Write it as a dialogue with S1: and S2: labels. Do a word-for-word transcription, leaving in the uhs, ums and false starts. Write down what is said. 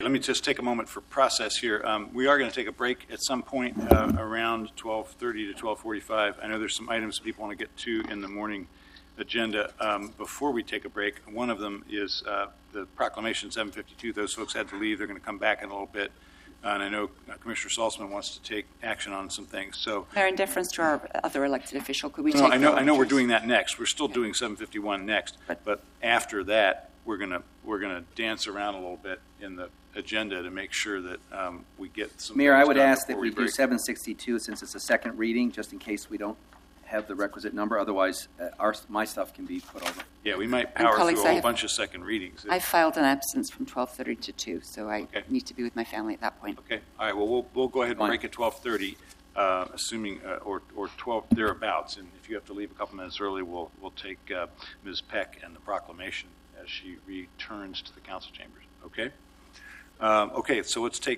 S1: let me just take a moment for process here. Um, we are going to take a break at some point uh, around twelve thirty to twelve forty-five. I know there's some items people want to get to in the morning agenda. Um, before we take a break, one of them is uh, the proclamation seven fifty-two. Those folks had to leave. They're going to come back in a little bit. Uh, and I know uh, Commissioner Salzman wants to take action on some things. So,
S2: Mayor, in deference to our other elected official, could we
S1: no,
S2: take
S1: I know, I know we're
S2: choice?
S1: doing that next. We're still okay. doing seven fifty-one next.
S2: But,
S1: but after that, we're going to we're going to dance around a little bit in the agenda to make sure that um, we get some.
S3: Mayor, I would ask that
S1: we,
S3: we do seven sixty-two since it's a second reading, just in case we don't have the requisite number. Otherwise, uh, our my stuff can be put over.
S1: Yeah, we might power through a whole
S2: have,
S1: bunch of second readings.
S2: I filed an absence from twelve thirty to two, so I
S1: okay.
S2: need to be with my family at that point.
S1: Okay. All right. Well, we'll, we'll go ahead and
S3: Fine.
S1: break at twelve thirty, uh, assuming uh, or or twelve thereabouts. And if you have to leave a couple minutes early, we'll we'll take uh, Miz Peck and the proclamation as she returns to the council chambers. Okay. Um, okay. So let's take